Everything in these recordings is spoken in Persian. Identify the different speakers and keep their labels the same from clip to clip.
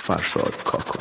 Speaker 1: فرشاد کاکا.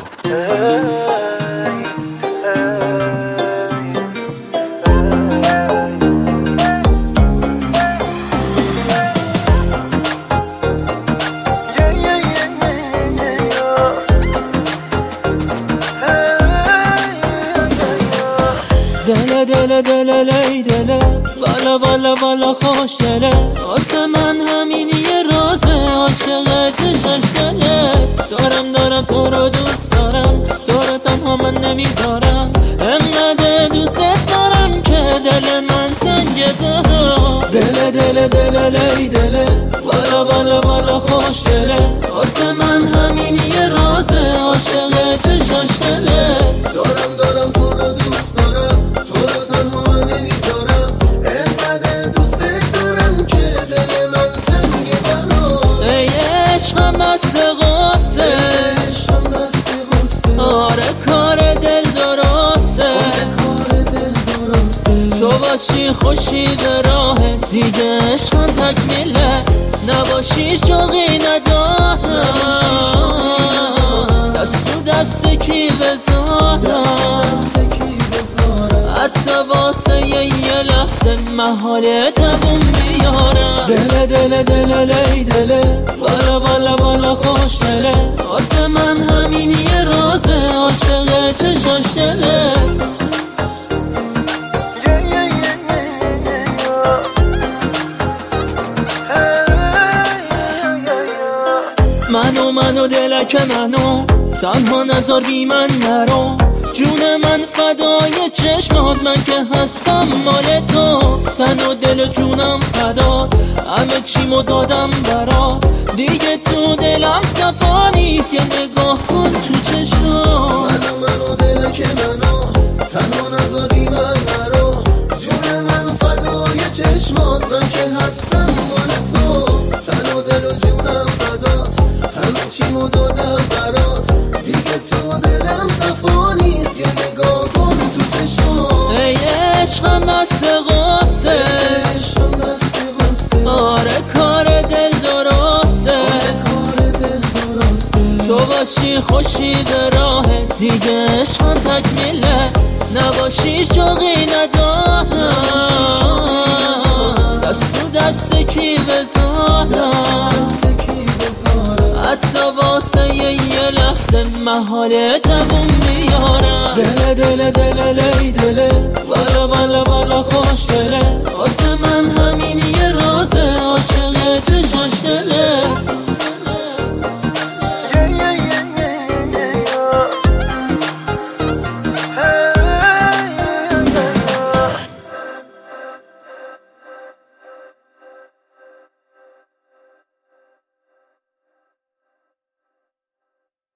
Speaker 2: دل دل دل لی دل والا والا والا خوش دله واسه من همین یه رازه عاشق چشاش دله دارم تو رو دوست دارم تو رو تنها من نمیذارم انقدر دوست دارم که دل من تنگه دل دل دل لی دل والا والا والا خوش دله واسه من همین یه رازه عاشق چشاش دله
Speaker 3: دارم تو رو دوست دارم تو رو تنها من نمیذارم انقدر دوست دارم که دل من تنگه بنا
Speaker 2: ای عشقم بسته قصه آره کار دل درسته تو باشی خوشی به راه دیگه عشقم تکمیله نباشی شوقی ندارم دست تو دست کی بذارم حتی واسه یه لحظه محاله تبون بیارم دل دل دل لی دله والا والا والا خوش دله واسه من همین یه رازه عاشق چشاش دله منو دلک منو تنها نذار بی من نرو جون من فدای چشمات من که هستم مال تو تن و دل جونم فدا همه چیمو دادم برا دیگه تو دلم صفا نیست یه نگاه کن تو چشمات
Speaker 3: منو دلک منو تنها نذاری من نرو جون من فدای چشمات من که هستم مال تو تن و دل و جونم فدات همه چیمو دادم برات دیگه تو دلم صفا نیست یه نگاه کن تو چشمات
Speaker 2: ای عشقم بسته قصه آره کار دل درسته تو باشی خوشی به راه دیگه عشقم تکمیله نباشی شوقی ندارم دست تو دست کی بذارم حتی واسه یه لحظه محاله تبون بیارم دل دل دل لی دله والا والا والا خوش دله واسه من همین یه رازه عاشق چشاش دله